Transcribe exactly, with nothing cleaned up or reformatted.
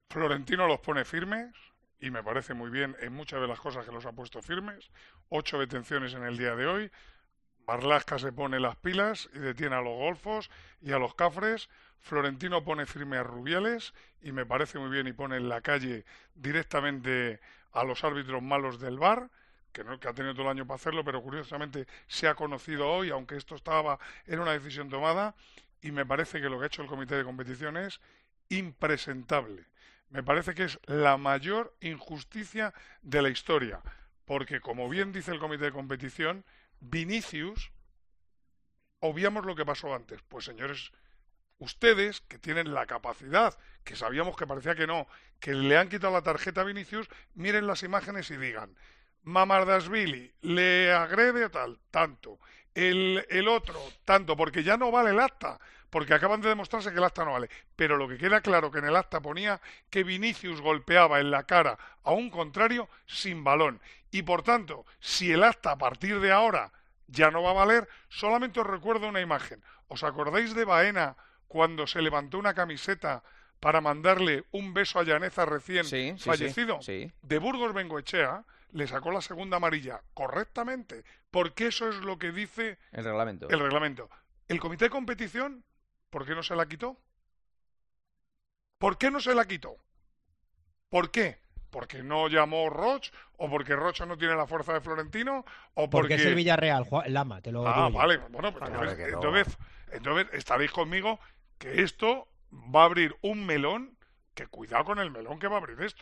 Florentino los pone firmes y me parece muy bien en muchas de las cosas que los ha puesto firmes. Ocho detenciones en el día de hoy. Marlaska se pone las pilas y detiene a los golfos y a los cafres. Florentino pone firme a Rubiales y me parece muy bien y pone en la calle directamente a los árbitros malos del V A R, que no que ha tenido todo el año para hacerlo, pero curiosamente se ha conocido hoy, aunque esto estaba en una decisión tomada, y me parece que lo que ha hecho el comité de competición es impresentable. Me parece que es la mayor injusticia de la historia, porque como bien dice el comité de competición, Vinicius, obviamos lo que pasó antes. Pues señores, ustedes que tienen la capacidad, que sabíamos que parecía que no, que le han quitado la tarjeta a Vinicius, miren las imágenes y digan, Mamardashvili le agrede tal, tanto, el, el otro, tanto, porque ya no vale el acta, porque acaban de demostrarse que el acta no vale. Pero lo que queda claro que en el acta ponía que Vinicius golpeaba en la cara a un contrario sin balón. Y por tanto, si el acta a partir de ahora ya no va a valer, solamente os recuerdo una imagen. ¿Os acordáis de Baena cuando se levantó una camiseta para mandarle un beso a Llaneza recién Sí, sí, sí, fallecido? sí. De Burgos Bengoechea le sacó la segunda amarilla correctamente, porque eso es lo que dice El reglamento. el reglamento. El comité de competición, ¿por qué no se la quitó? ¿Por qué no se la quitó? ¿Por qué? ¿Porque no llamó Roch? ¿O porque Rocha no tiene la fuerza de Florentino? ¿O Porque es el porque... Villarreal, Ju- Lama, te lo Ah, digo yo. vale, bueno, pues Claro entonces, que no. entonces, entonces estaréis conmigo que esto va a abrir un melón, que cuidado con el melón que va a abrir esto.